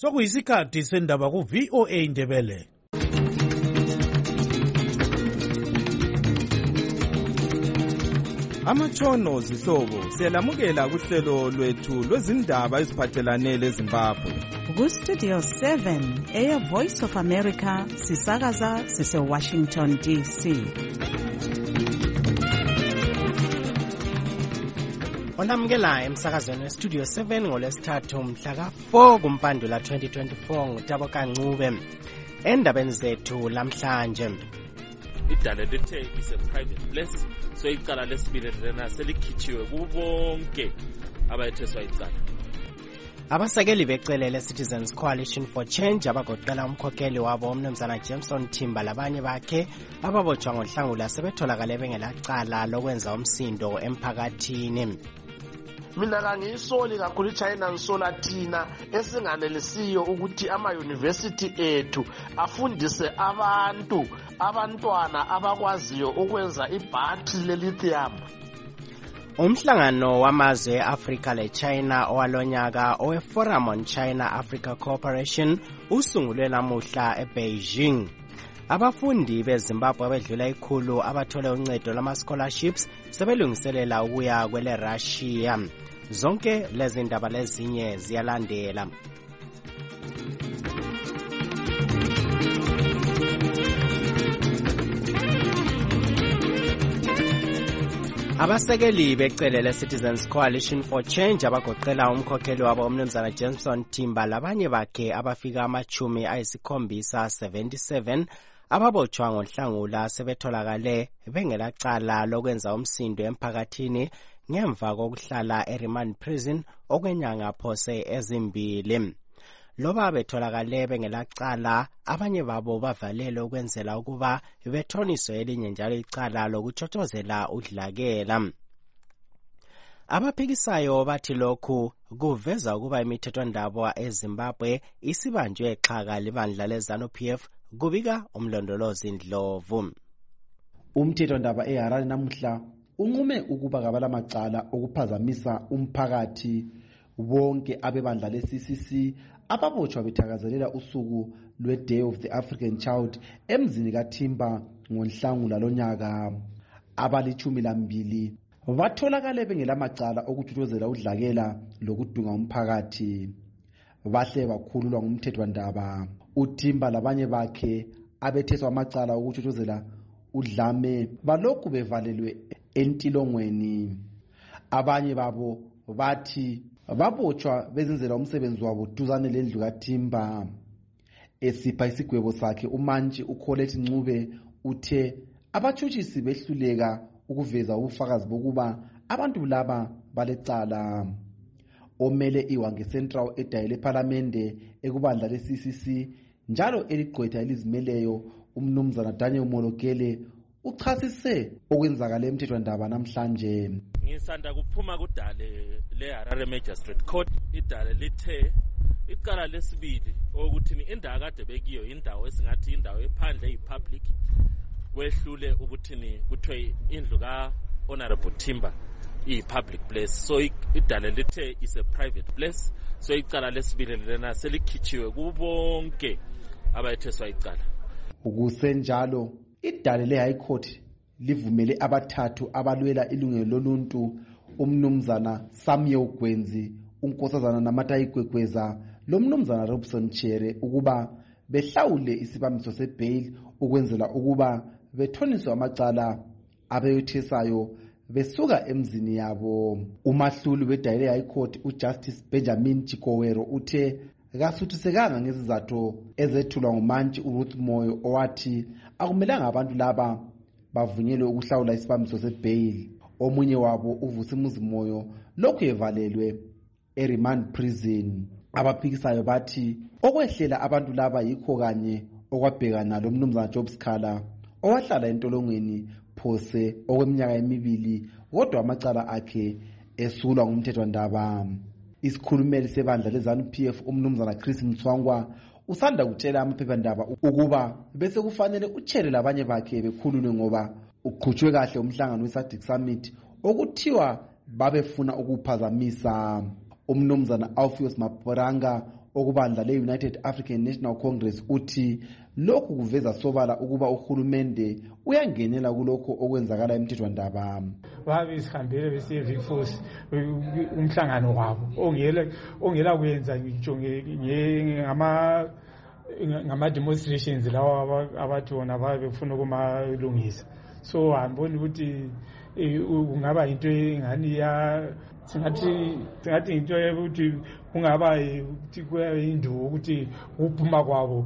Sokuyisikhathi sendaba ku VOA Indebele. Amatshono zihlobo siyalamukela kuhlelo lwethu lwezindaba eziphathelane leZimbabwe. Ku-Studio 7 Air Voice of America sisakaza sise-Washington DC. Onamukela emsakazweni weStudio 7 ngolwesithathu mhla ka-4 kuMpandula 2024 nguTabo Kancube. Endabeni zethu lamhlanje. Idale lethe is a private place, so icala lesibili lena selikhitshiwe kubonke abayetheswa icala. Abasekeli becele le-Citizens Coalition for Change abagoqela umkhokheli wabo umnumzana Jameson Thimba labanye bakhe ababotshwa ngoNhlangula sebetholakale bengelacala lokwenza umsindo emphakathini. Mina kangiyisoli kakhulu iChina ngisola thina esinganelisiyo ukuthi ama-university ethu afundise abantwana abakwaziyo ukwenza ibhatri le-lithium. Umhlangano wamazwe e-Afrika le-China owalonyaka owe-Forum on China-Africa Cooperation usungulwe namuhla eBeijing. Abafundi beZimbabwe abedlula ikhulu abathole uncedo lama-scholarships sebelungiselela ukuya kwele-Russia. Zonke lezi ndaba lezinye ziyalandela. Abasekeli becele le-Citizens Coalition for Change abagoqela umkhokheli wabo umnumzana Jameson Thimba labanye bakhe abafika ama-77 ababotshwa ngoNhlangula sebetholakale bengelacala lokwenza umsindo emphakathini ngemva kokuhlala eRemand Prison okwenyanga phose ezimbili. Loba betholakale bengelacala abanye babo bavalele ukwenzela ukuba bethoniswe elinye njalo icala lokuchothozela udlakela. Abaphikisayo bathi lokhu kuveza ukuba imithethwandaba eZimbabwe isibanjwe exhaka libandla leZANU-PF kubika umlondolozi Ndlovu. Umthethwandaba eHarare namuhla unqume ukuba kabalamacala okuphazamisa umphakathi bonke abebandla le-CCC ababotshwa bethakazelela usuku lwe-Day of the African Child emzini kaThimba ngoNhlangula lonyaka. Abali-12 batholakale bengelamacala okuthuthuzela udlakela lokudunga umphakathi. Bahle bakhululwa ngumthethwandaba. uThimba labanye bakhe abetheswa amacala okuthuthuzela udlame balokhu bevalelwe entilongweni. Abanye babo bathi babotshwa bezenzela umsebenzi wabo duzane lendlu kaThimba. Esipha isigwebo sakhe umantshi uColette Ncube uthe abathutshisi behluleka ukuveza ubufakazi bokuba abantu laba balecala. Omele iWange Central edayile eParliamente ekubandla le-CCC njalo eligqwetha elizimeleyo umnumzana Daniel Molokele uchasise okwenzakala emthethwandaba namhlanje. Ngisanda kuphuma kudale leHarare Magistrate Court idale lithe icala lesibili ukuthi indawo kade bekiyo indawo esingathi indawo ephandle eyipublic kwehlule ukuthi kuthiwe indlu ka-Honorable Thimba iyi-public place, so idale lithe is a private place, so icala lesibili lena selikhitshiwe kubonke abayetheswa icala. Ukusenjalo idale le-High Court livumele abathathu abalwela ilungelo loluntu umnumzana Samuel Gwenzi, unkosazana Namatayi Gwekweza lomnumzana Robson Chere ukuba behlawule isibambiso sebail ukwenzela ukuba bethoniswe amacala abeyothesayo besuka emzini yabo. Umahluli wedale High Court uJustice Benjamin Chikowero uthe kasuthisekanga ngezizathu ezethulwa ngumantshi uRuth Moyo owathi akumelanga abantu laba bavunyelwe ukuhlawula isibambiso sebail. Omunye wabo uVusimuzi Moyo lokhu evalelwe eRemand Prison. Abaphikisayo bathi okwehlela abantu laba yikho kanye okwabhekana lomnumzana Job Scala owahlala entolongweni phose okweminyaka emibili kodwa amacala akhe esulwa ngumthethwandaba. Isikhulumeli sebandla leZANU-PF umnumzana Chris Mtswangwa usanda kutshela amaphephandaba ukuba bese kufanele uChere labanye bakhe bekhululwe ngoba uqhutshwe kahle umhlangano weSADC Summit okuthiwa babefuna ukuphazamisa. umnumzana Alpheus Maporanga okubandla le-United African National Congress uthi lokhu kuveza sobala ukuba uhulumende uyangenela kulokho okwenzakala emthethwandaba. Babisihambele besiye Vicforce umhlangano wabo ongela kuyenza ngitsho ngama demonstrations lawa abathi wona babefuna ukumalungisa. So angiboni ukuthi ungaba into engani ya singathi into ukuthi ungaba ukuthi kuyinduwo ukuthi uphuma kwabo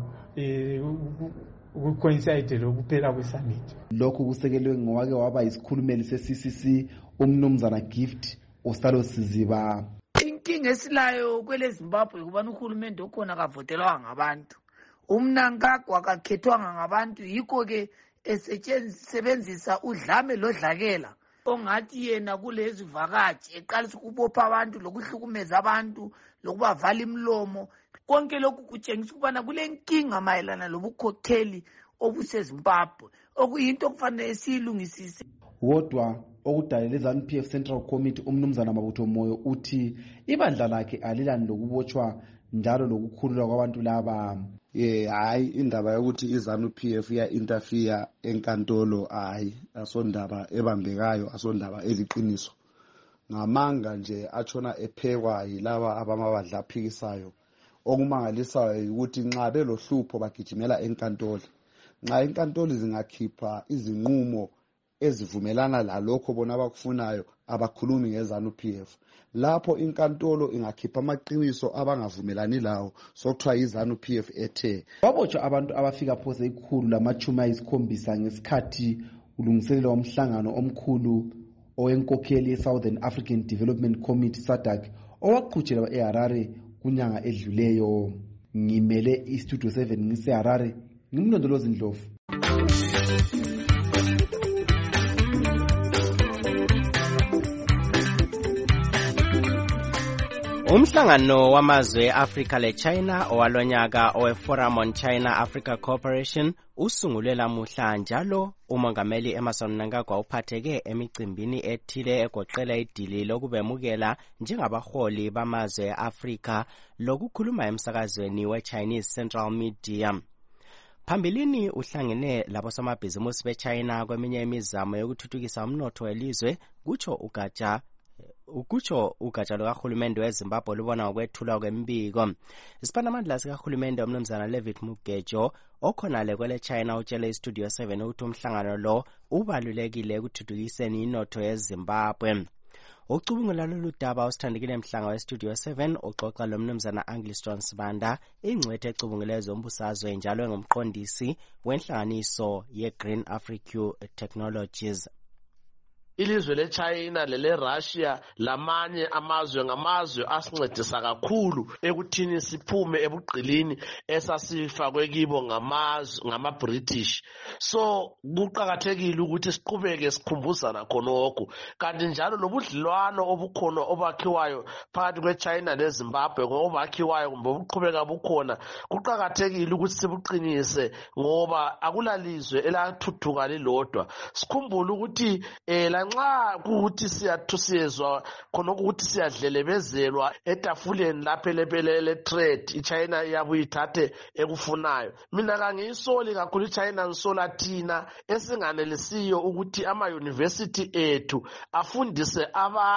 coincide lokuphela kwesummit. Lokhu kusekelwe ngowake waba isikhulumeli se-CCC umnumzana Gift Ostalo Siziba. Inkinga esilayo kwele Zimbabwe kubana uhulumende okhona akavotelwa ngabantu. Umnankagwa akakhethwanga ngabantu, yikho ke esebenzisa udlame lodlakela ongathi yena kulezi vakathi eqalisa ukubopha abantu lokuhlukumeza abantu lokubavala imlomo. Konke lokhu kutshengisa ukubana kulenkinga mayelana lobukhokheli obuseZimbabwe okuyinto okufanele siyilungisise. Kodwa okudalela ZANU-PF Central Committee umnumzana Mabutho Moyo uthi ibandla lakhe alilani lokubotshwa njalo lokukhululwa kwabantu laba. Hayi indaba yokuthi iZANU-PF ya interfere enkantolo hayi asondaba ebambekayo, asondaba eliqiniso. Ngamanga nje atshona ephekwa yilaba abamabandla aphikisayo. Okumangalisayo ukuthi nxa belohlupho bagijimela enkantolo. Nxa inkantolo zingakhipha izinqumo ezivumelana lalokho bona abakufunayo abakhulumi ngeZANU-PF. Lapho inkantolo ingakhipha amaqiniso abangavumelani lawo sokuthiwa iZANU-PF ethe. Babotshwa abantu abafika phose ikhulu lama-7 ngesikhathi ulungiselela umhlangano omkhulu owenkokheli ye-Southern African Development Committee SADC owaqhutshelwa eHarare kunyanga edluleyo. Ngimele iStudio 7 ngiseHarare, ngimlondolozi Ndlovu. Umhlangano wamazwe e-Africa le-China owalonyaka owe-Forum on China-Africa Cooperation usungulwe lamuhla njalo umongameli Emmerson Mnangagwa uphatheke emicimbini ethile egoqela idili lokubemukela njengabaholi bamazwe e-Africa lokukhuluma emsakazweni we-Chinese Central Media. Phambilini uhlangene labosomabhizimusi be-China kweminye imizamo yokuthuthukisa umnotho welizwe ukutsho ugatsha lukahulumende weZimbabwe lubona ngokwethulwa kwembiko. Isiphathamandla sikahulumende umnumzana Levitt Mugejo okhonale kwele China utshele iStudio 7 ukuthi umhlangano lo ubalulekile ekuthuthukiseni inotho yeZimbabwe. Ucubungula lolu daba usithandikile mhlanga weStudio 7 uxoxa lomnumzana Angliston Sibanda ingcwethe ecubungule zombusazwe njalo engumqondisi wenhlanganiso yeGreen Africa Technologies. Ilizwe leChina lele-Russia lamanye amazwe ngamazwe asincedisa kakhulu ekuthini siphume ebugqilini esasifakwe kibo ngama-British. So kuqakathekile ukuthi siqhubeke sikhumbuzana khonokho. Kanti njalo lobudlelwano obukhona obakhiwayo phakathi kweChina leZimbabwe ngobakhiwayo kumbe obuqhubeka bukhona kuqakathekile ukuthi sibuqinise ngoba akulalizwe elathuthuka lilodwa. Sikhumbule ukuthi nxa kuthi siyezwa khona ukuthi siyadlelebezelwa etafuleni lapha le trade iChina iyabuye ithathe ekufunayo. Mina kangiyisoli kakhulu iChina ngisola thina esinganelisiyo ukuthi ama-university ethu afundise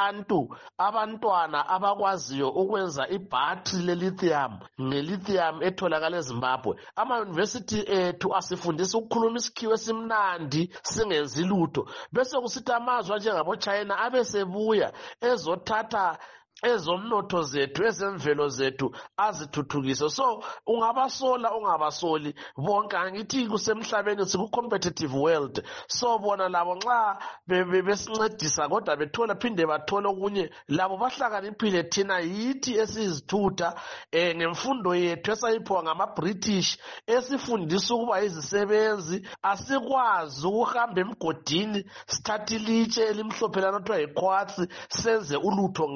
abantwana abakwaziyo ukwenza ibhatri le-lithium nge-lithium etholakala eZimbabwe. Ama-university ethu asifundisa ukukhuluma isikhiwo esimnandi singenzi lutho bese kusithi amazwe njengabo-China abesebuya ezothatha ezomnotho zethu ezemvelo zethu azithuthukise. So ungabasola ungabasoli bonke angithi kusemhlabeni siku-competitive world. So bona labo nxa besincedisa kodwa bethola phinde bathola okunye labo bahlakaniphile thina yithi esizithutha ngemfundo yethu esayiphiwa ngama-British esifundisa ukuba izisebenzi asikwazi ukuhamba emgodini sithathe ilitshe elimhlophe lanothiwa yikhwatsi senze ulutho ngalo.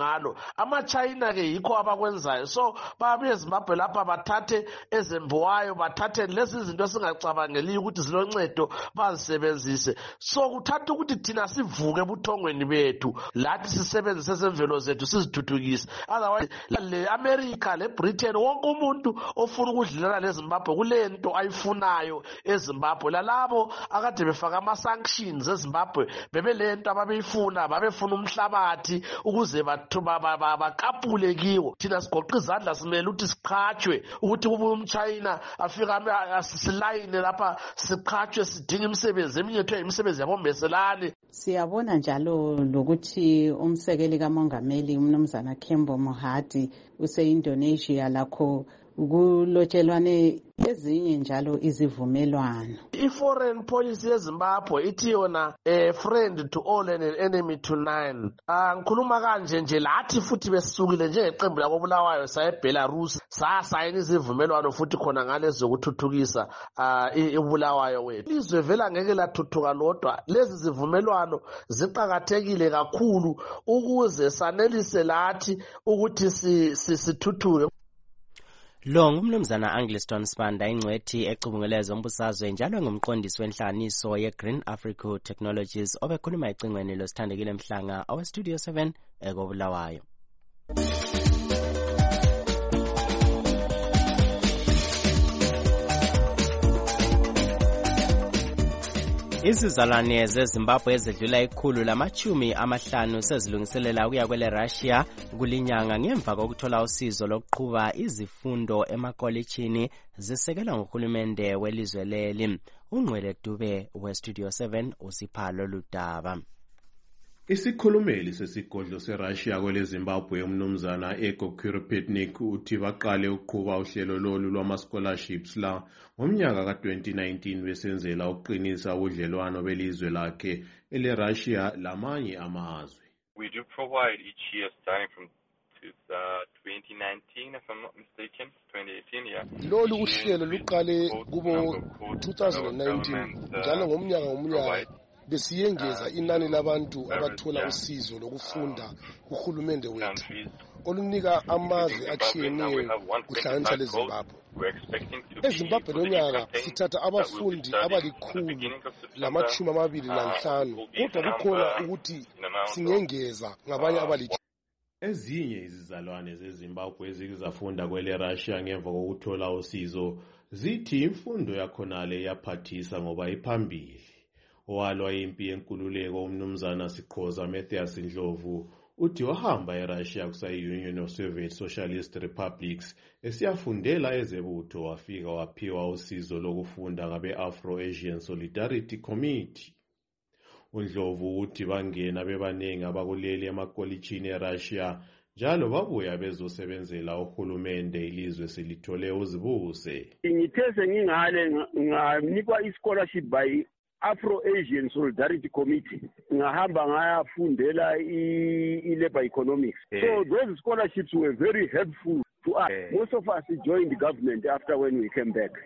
ama-China ke yikho abakwenzayo. So babuye eZimbabwe lapha bathathe ezembowayo, bathathe lezi izinto esingacabangeliyo ukuthi ziloncedo bazisebenzise. So kuthatha ukuthi thina sivuke ebuthongweni bethu lathi sisebenzise ezemvelo zethu sizithuthukise. Otherwise le America le Britain wonke umuntu ofuna ukudlulana leZimbabwe kulento ayifunayo eZimbabwe. Lalabo akade befaka ama-sanctions eZimbabwe bebelento ababeyifuna, babefuna umhlabathi ukuze bakapule kiwo. Thina sigoqa izandla simele ukuthi siqhatshwe ukuthi kube umChina afika silayine lapha siqhatshwe sidinga imisebenzi eminye ethu imisebenzi yabombeselane. Siyabona njalo lokuthi umsekeli kamongameli umnumzana Kembo Mohadi use-Indonesia lakho kulotshelwane ezinye njalo izivumelwano. I-foreign policy yeZimbabwe ithi yona friend to all and an enemy to none. Ngikhuluma kanje nje lathi futhi besisukile njengeqembu lakobulawayo sayeBelarus sayina izivumelwano futhi khona ngalezo zokuthuthukisa ibulawayo wethu. Ilizwe vela ngeke lathuthuka lodwa. Lezi zivumelwano ziqhakathekile kakhulu ukuze sanelise lathi ukuthi sithuthuke. Lo ngumnumzana Angliston Spanda ingcwethi ecubungeleza umbusazwe njalo ngumqondisi wenhlanganiso ye-Green Africa Technologies obekhuluma ecingweni losithandekile Mhlanga owe-Studio 7 ekobulawayo. Izizalwane zeZimbabwe ezedlula ikhulu lama-50 sezilungiselela ukuya kwele Russia kulinyanga ngemva kokuthola usizo lokuqhuba izifundo emakolitshini zisekelwa nguhulumende welizwe leli. Ungqwele Dube we-Studio 7 usipha lolu daba. Isikhulumeli sesigodlo seRussia kwele Zimbabwe umnumzana Ego Kurupetnik uthi baqale ukuqhuba uhlelo lolu lwama-scholarships la ngomnyaka ka-2019 besenzela ukuqinisa ubudlelwano belizwe lakhe ele-Russia lamanye amazwe. We do provide each year starting from 2019 if I'm not mistaken, 2018 yeah. Lolu uhlelo luqale kubo 2019 njalo ngomnyaka besiyengeza inani labantu abathola usizo lokufunda uhulumende wethu olunika amazwe atshiyeneyo kuhlanganisa leZimbabwe. EZimbabwe lonyaka sithatha abafundi abali125 kodwa kukhona ukuthi singengeza ngabanye abali. Ezinye izizalwane zeZimbabwe ezizafunda kwele Russia ngemva kokuthola usizo zithi imfundo yakhonale yaphathisa ngoba iphambili. Owalwa impi yenkululeko umnumzana Siqhoza Matthias Ndlovu uthi wahamba eRussia kusayi-Union of Soviet Socialist Republics esiyafundela ezebutho wafika waphiwa usizo lokufunda ngabe-Afro-Asian Solidarity Committee. uNdlovu uthi bangena bebaningi abakuleli emakolitshini eRussia njalo babuya bezosebenzela uhulumende ilizwe selithole uzibuse. Ngithese ngingale nganikwa i-scholarship by Afro-Asian Solidarity Committee ngahamba ngayafundela i-labor economics. So those scholarships were very helpful to us. Most of us joined the government after when we came back.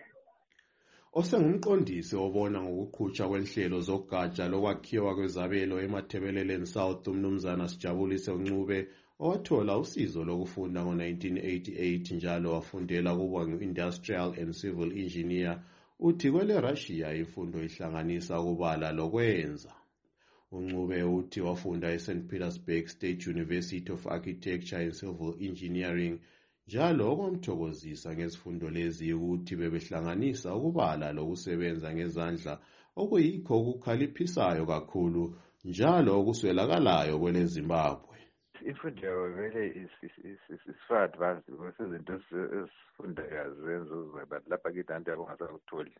Osengumqondisi obona ngokuqhutshwa kwenhlelo zogatsha lokwakhiwa kwezabelo eMathebeleleni South umnumzana Sijabulise Ncube owathola usizo lokufunda ngo-1988 njalo wafundela kuba ngu-industrial and civil engineer. Uthi kwele Russia imfundo ihlanganisa ukubala lokwenza. uNcube uthi wafunda eSt Petersburg State University of Architecture and Civil Engineering njalo okwamthokozisa ngezifundo lezi ukuthi bebehlanganisa ukubala lokusebenza ngezandla okuyikho okukhaliphisayo kakhulu njalo okuswelakalayo kwele Zimbabwe. Imfundo vele is far advanced because izinto esifundeka zenzo but lapha kidanti abangasakutholi.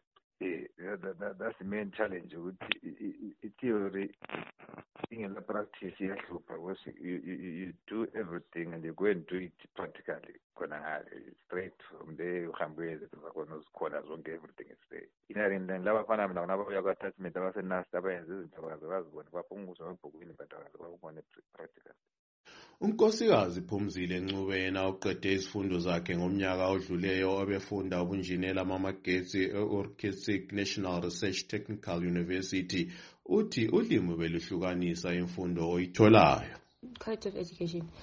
That's the main challenge ukuthi i-theory ingela practice iyahlupha because you do everything and you go and do it practically khona ngale straight from there uhambele khona uzikhona zonke everything is there. Inarindani labafana mina nababuya kwa-attachment abasenasi abayenza izinto abazibona baphunguzwa emabhukwini but abakubona practical. uNkosikazi Phumzile Ncube yena uqede izifundo zakhe ngomnyaka odluleyo obefunda ubunjinela mamagetsi e-Orchestic National Research Technical University uthi ulimi beluhlukanisa imfundo oyitholayo. Quality of education.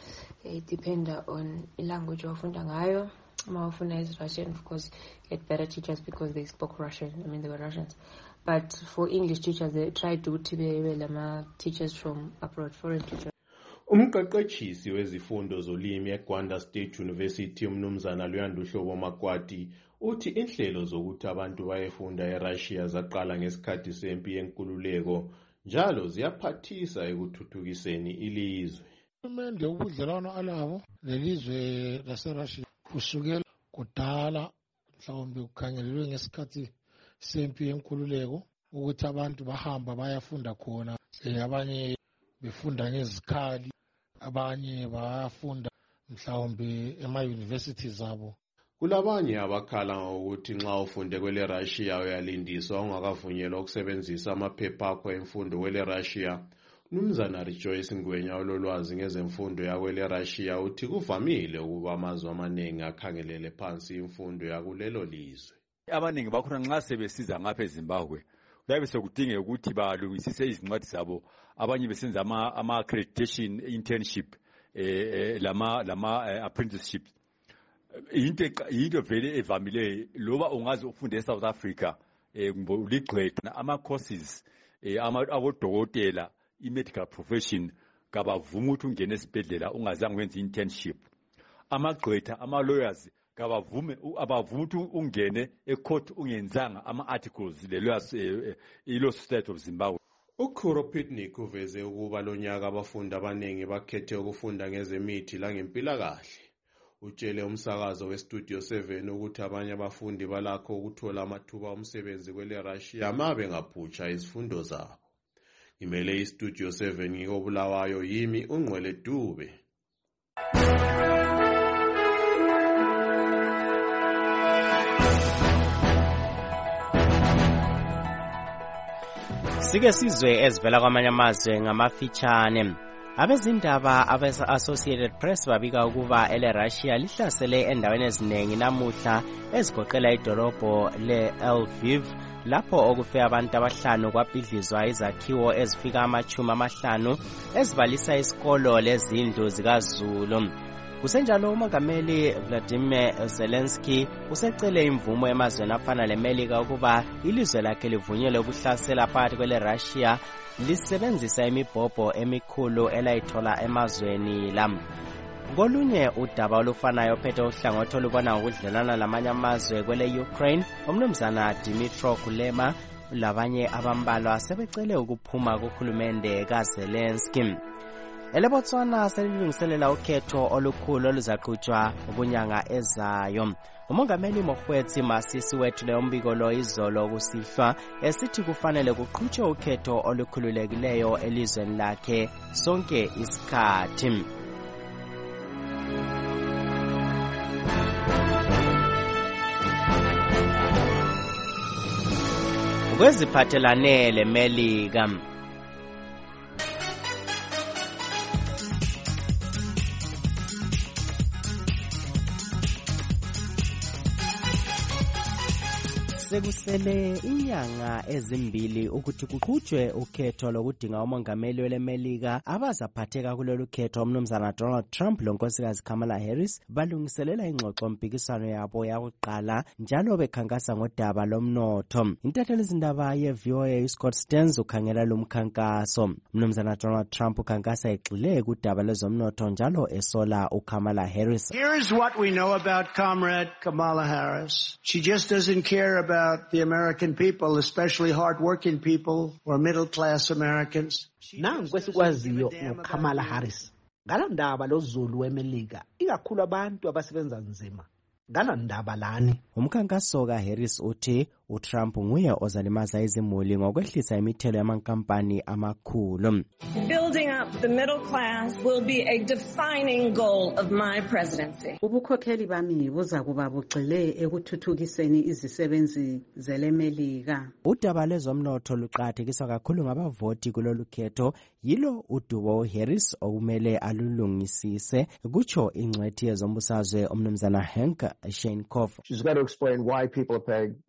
depend on language wafunda ngayo. Mawafuna is Russian, of course, get better teachers because they spoke Russian. I mean, they were Russians. But for English teachers, they tried to be teachers from abroad, foreign teachers. Umqeqetshisi wezifundo zolimi eGwanda State University umnumzana Luyanda Hlobo Makwati uthi inhlelo zokuthi abantu bayefunda eRussia zaqala ngesikhathi sempi yenkululeko njalo ziyaphathisa ekuthuthukiseni ilizwe. Uhulumende ubudlelwano alabo lelizwe laseRussia kusukela kudala mhlawumbe ukhangelelwe ngesikhathi sempi yenkululeko ukuthi abantu bahamba bayafunda khona, abanye befunda ngezikhali, abanye bayafunda mhlawumbe ema-university zabo. Kulabanye abakhala ngokuthi nxa ufunde kwele Russia uyalindiswa ungakavunyelwa ukusebenzisa amaphepha akho emfundo kwele Russia. Mnumzana Rejoice Ngwenya ololwazi ngezemfundo yakwele Russia uthi kuvamile ukuba amazwe amaningi akhangelele phansi imfundo yakulelo lizwe. Abaningi bakhona nxa sebesiza ngapha eZimbabwe kuyabe sekudingeka ukuthi balungisise izincwadi zabo, abanye besenza ama accreditation internship lama apprenticeship. Into vele evamileyo loba ungaze ufunde eSouth Africa uligqwetha ama courses abodokotela i-medical profession kabavuma ukuthi ungene esibhedlela ungazange wenze internship. Amagqwetha ama-lawyers abavuma ukuthi ungene ecourt ungenzanga ama-articles ilo State of Zimbabwe. Ukhuro Pitnik uveze ukuba lonyaka abafundi abaningi bakhethe ukufunda ngezemithi langempilakahle. Utshele umsakazo weStudio 7 ukuthi abanye abafundi balakho ukuthola amathuba omsebenzi kwele Russia mabe ngaphutsha izifundo zabo. Imele iStudio 7 ngikobulawayo yimi uNgqwele Dube. Sike sizwe ezivela kwamanye amazwe ngamafitshane. Abezindaba abe-Associated Press babika ukuba ele-Russia lihlasele endaweni eziningi namuhla ezigoqela idolobho le-Lviv lapho okufe abantu abahlanu kwabhidlizwa izakhiwo ezifika 50 ezibalisa isikolo lezindlu zikaZulu. Kusenjalo umongameli Vladimir Zelensky usecele imvumo emazweni afana leMelika ukuba ilizwe lakhe livunyelwe ukuhlasela phakathi kwele-Russia lisebenzisa imibhobho emikhulu elayithola emazweni la. Kolunye udaba olufanayo ophethe uhlangothi olubona ngokudlelana lamanye amazwe kwele Ukraine, umnumzana Dmytro Kuleba labanye abambalwa sebecele ukuphuma kuhulumende kaZelensky. EleBotswana selilungiselela ukhetho olukhulu oluzaqhutshwa kunyanga ezayo. Umongameli Mokgweetsi Masisi wethu leyombiko lo izolo kusihlwa esithi kufanele kuqhutshwe ukhetho olukhululekileyo elizweni lakhe sonke isikhathi. Kweziphathelane leMelika, sekusele inyanga ezimbili ukuthi kuqhutshwe ukhetho lokudinga umongameli weleMelika abazaphatheka kulolu khetho. Umnumzana Donald Trump lonkosikazi Kamala Harris balungiselela ingxoxo mpikiswano yabo yakuqala njalo bekhankasa ngodaba lomnotho. Intatheli izindaba ye-VOA Scott Stearns ukhangela lo mkhankaso. Umnumzana Donald Trump ukhankasa egxile kudaba lezomnotho njalo esola uKamala Harris. Here's what we know about Comrade Kamala Harris. She just doesn't care about the American people, especially hard-working people or middle-class Americans. Nangu esikwaziyo ngoKamala Harris. Ngala ndaba lozulu weMelika, ikakhulu abantu abasebenza nzima. Ngala ndaba lani. Umkhankaso kaHarris uthi uTrump nguye ozalimaza izimuli ngokwehlisa imithelo yamankampani amakhulu. Building up the middle class will be a defining goal of my presidency. Ubukhokheli bami buzakuba bugxile ekuthuthukiseni izisebenzi zeleMelika. Udaba lezomnotho luqhathekiswa kakhulu ngabavoti kulolu khetho, yilo udubo Harris okumele alulungisise, kutsho ingcwethi yezombusazwe umnumzana Hank Sheinkov. She's got to explain why people are paying what they think is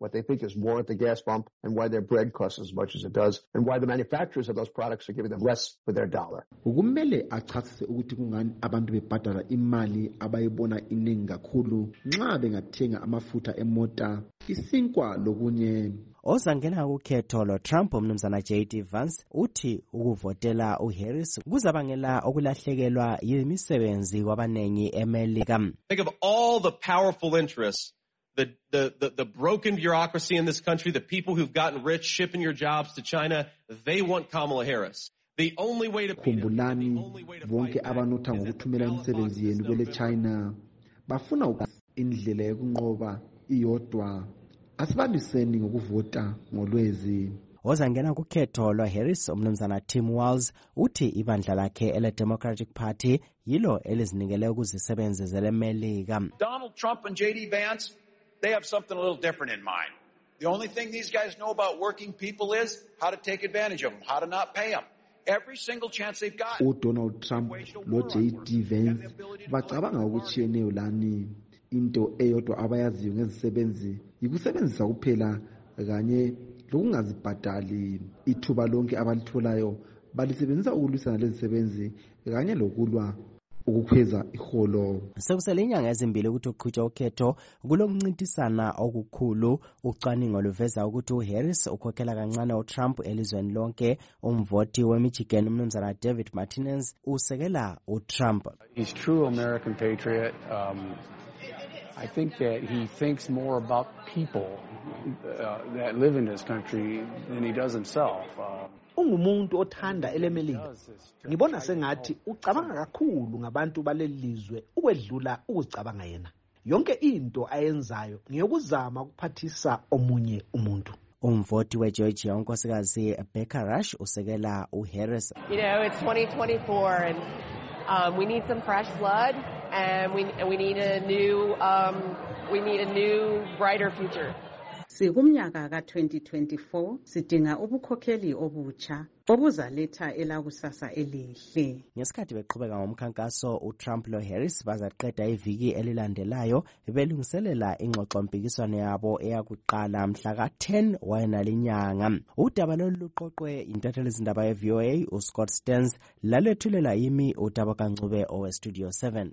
there's war at the gas pump, and why their bread costs as much as it does, and why the manufacturers of those products are giving them less for their dollar. Ukumele achasise ukuthi kungani abantu bebhadala imali abayibona iningi kakhulu nxa bengathenga amafutha emota, isinkwa lokunye. Ozangena ukhetho lo Trump umnumzana JD Vance uthi ukuvotela uHarris kuzabangela okulahlekelwa yimisebenzi kwabanengi eMelika. Think of all the powerful interests, the broken bureaucracy in this country, the people who've gotten rich shipping your jobs to China, they want Kamala Harris. The only way to khumbulani bonke abanotha ngokuthumela imisebenzi yenu kwele China bafuna indlela yokunqoba iyodwa. Asibambiseni ngokuvota ngolwezi. Ozangena kukhetho lwaHarris umnumzana Tim Walz uthi ibandla lakhe ele Democratic Party yilo elizinikele ukuzisebenzi zeleMelika. Donald Trump and JD Vance, they have something a little different in mind. The only thing these guys know about working people is how to take advantage of them, how to not pay them. Every single chance they've got. Donald Trump lo JD Vance bacabanga ukuchiyeneyo lani. Into eyodwa abayaziyo ngezisebenzi yikusebenzisa kuphela kanye lokungazibhadali. Ithuba lonke abalitholayo balisebenzisa ukulwisana lezisebenzi kanye lokulwa ukukhweza iholo. Sekusele inyanga ezimbili ukuthi uqhutshwa ukhetho kulokuncintisana okukhulu. Ucwaningo luveza ukuthi uHarris ukhokhela kancane uTrump elizweni lonke. Umvoti weMichigan umnumzana David Martinez usekela uTrump. He's true American patriot. I think that he thinks more about people that live in this country than he does himself. Ungumuntu othanda eleMelika. Ngibona sengathi ucabanga kakhulu ngabantu balelizwe ukwedlula ukucabanga yena. Yonke into ayenzayo ngiyokuzama ukuphathisa omunye umuntu. Umvoti weGeorgia unkosikazi Becca Rush usekela uHarris. You know, it's 2024 and we need some fresh blood. And we need a new brighter future. Sikumnyaka ka-2024 sidinga ubukhokheli obutsha obuzaletha elakusasa elihle. Ngesikhathi beqhubeka ngomkhankaso uTrump loHarris bazaqeda iviki elilandelayo belungiselela ingxoxo mpikiswano yabo eyakuqala mhla ka-10 wayenalinyanga. Udaba lolu luqoqwe intatheli izindaba yeVOA uScott Stearns lalethulela yimi uDaba kaNcube oweStudio 7.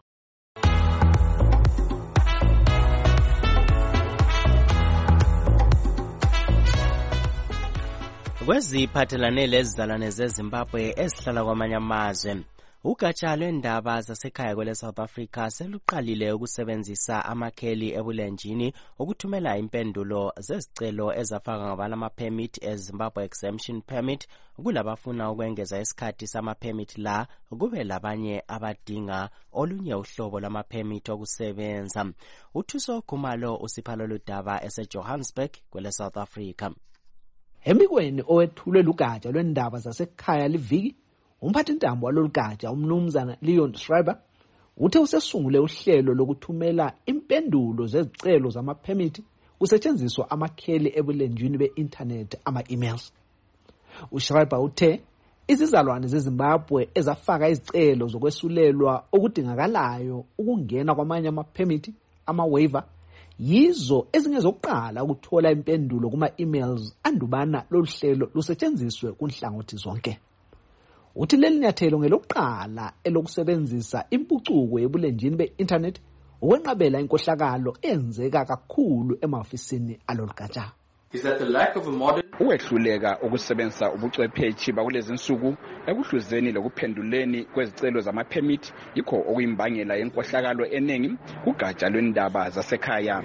Kweziphathelane lezizalwane zeZimbabwe ezihlala kwamanye amazwe, ugatsha lwendaba zasekhaya kwele South Africa seluqalile ukusebenzisa amakheli ebulenjini ukuthumela impendulo zezicelo ezafaka ngabalama-permit eZimbabwe Exemption Permit kulabafuna ukwengeza isikhathi sama-permit la kube labanye abadinga olunye uhlobo lama-permit okusebenza. uThuso Khumalo usipha lolu daba eseJohannesburg kwele South Africa. Embikweni owethulwe lugatsha lwendaba zasekhaya liviki, umphathintambo walolu gatsha umnumzana Leon Schreiber uthe usesungule uhlelo lokuthumela impendulo zezicelo zama-permit kusetshenziswa amakheli ebulenjini be-internet ama-emails. uSchreiber uthe izizalwane zeZimbabwe ezafaka izicelo zokwesulelwa okudingakalayo ukungena kwamanye ama-permit ama-waiver yizo ezingezokuqala ukuthola impendulo kuma-emails andubana lolu hlelo lusetshenziswe kunhlangothi zonke. Uthi leli nyathelo ngelokuqala elokusebenzisa impucuko yebulenjini be-internet ukwenqabela inkohlakalo enzeka kakhulu emahofisini alolu gatsha. Ukwehluleka ukusebenzisa ubuchwepheshe bakulezi insuku ekuhluzeni lokuphenduleni kwezicelo zama-permit yikho okuyimbangela yenkohlakalo eningi kugatsha lwendaba zasekhaya.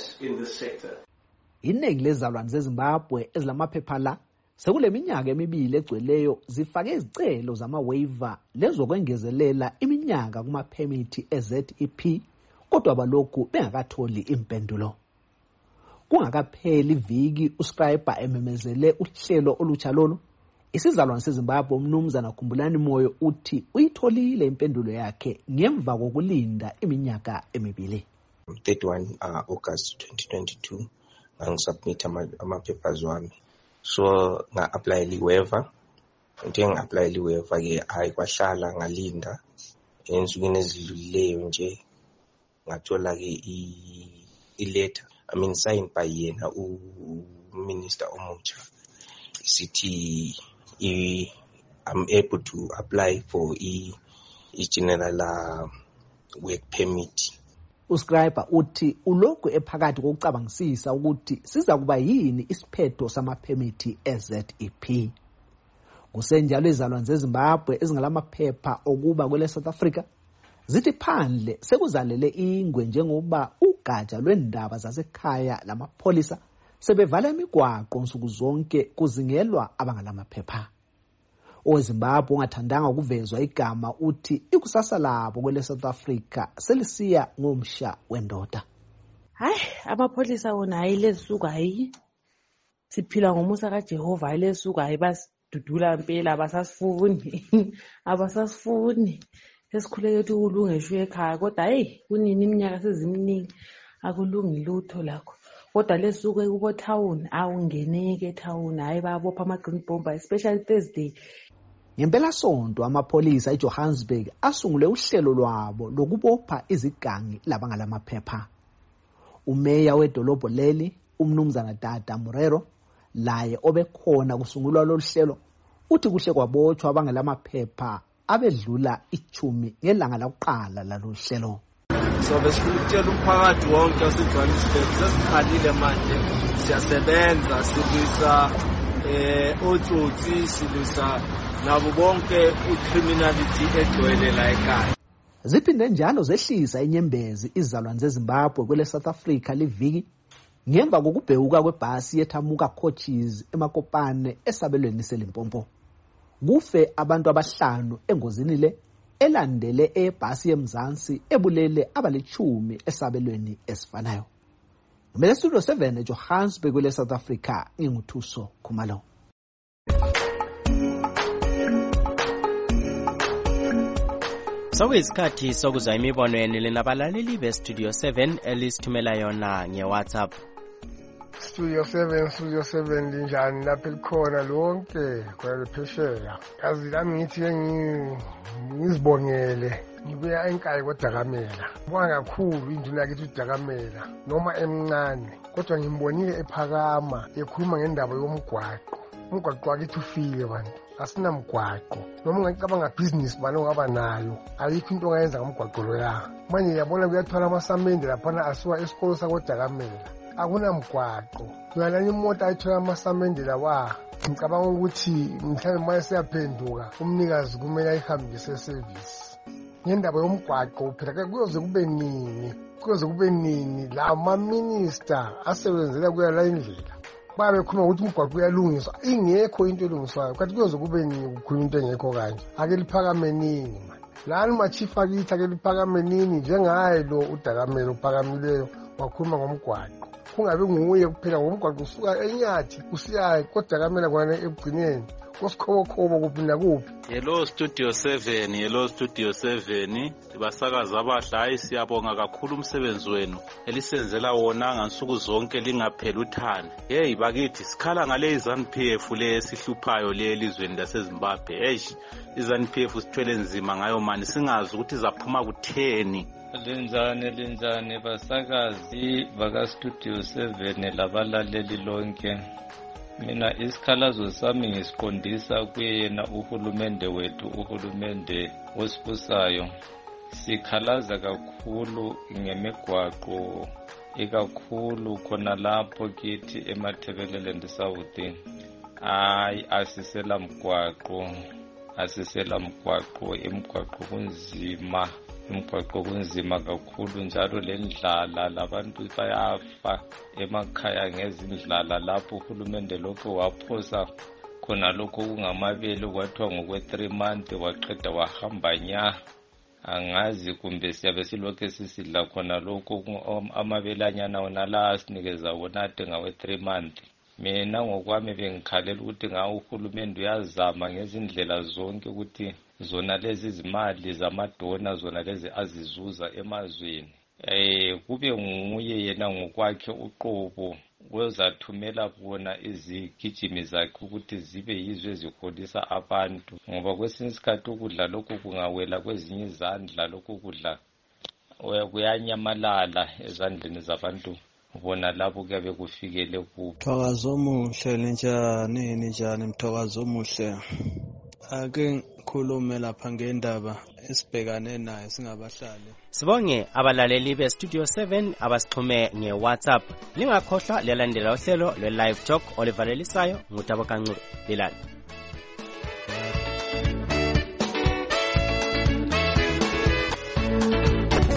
Iningi lezizalwane zeZimbabwe ezilamaphepha la sekule minyaka emibili egcweleyo zifake izicelo zama-waiver lezokwengezelela iminyaka kuma-permit eZEP kodwa balokhu bengakatholi impendulo. Kungakapheli iviki uSchreiber ememezele uhlelo olutsha lolu, isizalwane seZimbabwe umnumzana Khumbulani Moyo uthi uyitholile impendulo yakhe ngemva kokulinda iminyaka emibili. 31 August 2022 ngangisubmit ama-papers wami, so nga-apply li-waiver. Into nga-apply li-waiver ke hayi kwahlala ngalinda ensukwini ezidlulileyo nje ngathola ke i-letter signed by yena Prime Minister omutsha sithi I'm able to apply for general work permit. Uscriber uthi ulokhu ephakathi kokucabangisisa ukuthi siza kuba yini isiphetho samaphemithi eZEP. Kusenjalo izalwane zeZimbabwe ezingalamaphepha okuba kwele South Africa zithi phandle sekuzalele ingwe njengoba ugatsha lwendaba zasekhaya lamapholisa sebevala imigwaqo nsuku zonke kuzingelwa abangalamaphepha. OweZimbabwe ongathandanga ukuvezwa igama uthi ikusasa labo kwele South Africa selisiya ngomsha wendoda. Hayi amapholisa wona ayilesuku hayi siphila ngomusa kaJehova ayilesuku hayi basidudula impela abasasifuni sesikhuleke ukuthi ulungesho ekhaya kodwa hey kunini iminyaka seziminingi akulungi lutho lakho kodwa lesuku kubo town awungeneke town hayi babopha ama-green bomber especially Thursday. Ngempela sonto amapholisa eJohannesburg asungule uhlelo lwabo lokubopha izigangi labangalamaphepha. Umeya wedolobho leli umnumzana Dada Murero laye obekhona kusungulwa lohlelo uthi kuhle kwabotshwa abangalamaphepha abedlula 10 ngelanga lokuqala lalohlelo. So besifuna umphakathi wonke waseJohannesburg sesikhalile manje siyasebenza silisa otsotsi silisa nabo bonke icriminality egcwele la ekhaya. Ziphinde njalo zehlisa inyembezi izalwane zeZimbabwe kwele South Africa liviki ngemva kokubhewuka kwebhasi yethamuka coaches eMakopane esabelweni seLimpopo. Kufe abantu abahlanu engozini le elandele ebhasi yemzansi ebulele abali10 esabelweni esifanayo. Ngimele Studio 7 eJohannesburg kwele South Africa nginguthuso Khumalo. Sokuyisikhathi sokuzwa imibono yenu lenabalaleli beStudio 7 elisithumela yona ngeWhatsApp. Studio 7 linjani lapha likhona lonke kweliphesheya. Yazi lami ngithi ngizibongele ngibuya enkayi koDakamela. Ngibonga kakhulu induna yakithi uDakamela noma emncane kodwa ngimbonile ephakama ekhuluma ngendaba yomgwaqo. Umgwaqo wakithi ufile bantu. Asinamgwaqo noma ngicabanga business bani ongaba nayo ayikho into ongayenza ngomgwaqo lo ya manje yabona kuyathwala amasamende lapha asuka esikolo sakoDakamela akunamgwaqo uyalana imoto ayithola amasamende lawa ngicabanga ukuthi mhlawumbe manje siyaphenduka umnikazi kumele ayihambise service ngendaba yomgwaqo phela kuyoze kube nini la ama-minister asebenzela kuya la indlela babe khuluma ukuthi umgwaqo uyalungiswa ingekho into elungiswayo kanti kuyoze kube nini kukhuluma into engekho kanje ake liphakame nini lani machief akithi ake liphakame nini njengaye lo uDakamela uphakamileyo wakhuluma ngomgwaqo kungabe nguye kuphela ngomgwaqo usuka enyathi usiya koDakamela kwana ebugcineni kosikhobo kuphi nakuphi. Hello Studio 7 basakaza abahle hayi siyabonga kakhulu umsebenzi wenu elisenzela wona ngansuku zonke lingaphela uthando. Hey bakithi sikhala ngale iZANU-PF le esihluphayo le elizweni laseZimbabwe. iZANU-PF sithwele nzima ngayo mani singazi ukuthi izaphuma kutheni. Linjani basakazi baka Studio 7 labalaleli lonke. Mina isikhalazo sami ngisiqondisa kuyena uhulumende wethu uhulumende osibusayo. Sikhalaza kakhulu ngemigwaqo ikakhulu khona lapho kithi eMathebelele ndisawuthi asisela mgwaqo imigwaqo kunzima kakhulu njalo lendlala labantu bayafa emakhaya ngezindlala lapho uhulumende lokho waphosa khona lokho kungamabele kwathiwa ngokwe3 months waqeda wahamba nya angazi kumbe siyabe silokho sisidla khona lokho amabelanyana wona la asinikeza wona ade ngawe3 months. Mina ngokwami bengikhalela ukuthi ngawo uhulumende uyazama ngezindlela zonke ukuthi zona lezi izimali zamadona zona lezi azizuza emazweni kube nguye yena ngokwakhe uqobo wezathumela bona izigijimi zakhe ukuthi zibe yizwe eziholisa abantu ngoba kwesinye isikhathi ukudla lokhu kungawela kwezinye izandla lokhu kudla kuyanyamalala ezandleni zabantu bona labo kuyabe kufikele kubo. Mthokazo omuhle njani mthokazo omuhle. Ake ngikhulume lapha ngendaba esibhekane nayo singabahlali. Sibonge abalaleli be-Studio 7 abasixhume nge-WhatsApp. Lingakhohlwa lelandela uhlelo lwe-Live Talk olivalisayo nguTabo Kancube. Lilani.